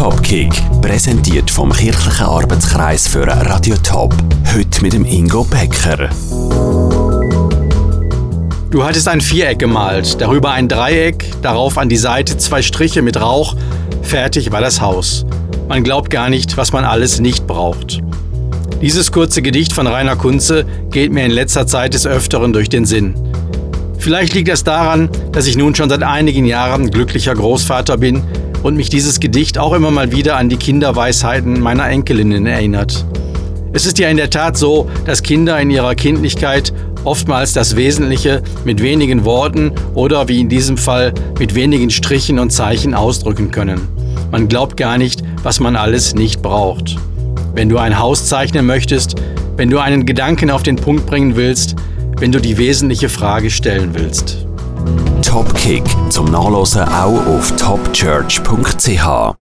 Topkick, präsentiert vom kirchlichen Arbeitskreis für Radio Top. Heute mit dem Ingo Becker. Du hattest ein Viereck gemalt, darüber ein Dreieck, darauf an die Seite 2 Striche mit Rauch. Fertig war das Haus. Man glaubt gar nicht, was man alles nicht braucht. Dieses kurze Gedicht von Rainer Kunze geht mir in letzter Zeit des Öfteren durch den Sinn. Vielleicht liegt es daran, dass ich nun schon seit einigen Jahren glücklicher Großvater bin und mich dieses Gedicht auch immer mal wieder an die Kinderweisheiten meiner Enkelinnen erinnert. Es ist ja in der Tat so, dass Kinder in ihrer Kindlichkeit oftmals das Wesentliche mit wenigen Worten oder wie in diesem Fall mit wenigen Strichen und Zeichen ausdrücken können. Man glaubt gar nicht, was man alles nicht braucht. Wenn du ein Haus zeichnen möchtest, wenn du einen Gedanken auf den Punkt bringen willst, wenn du die wesentliche Frage stellen willst. Topkick zum Nachlesen auch auf topchurch.ch.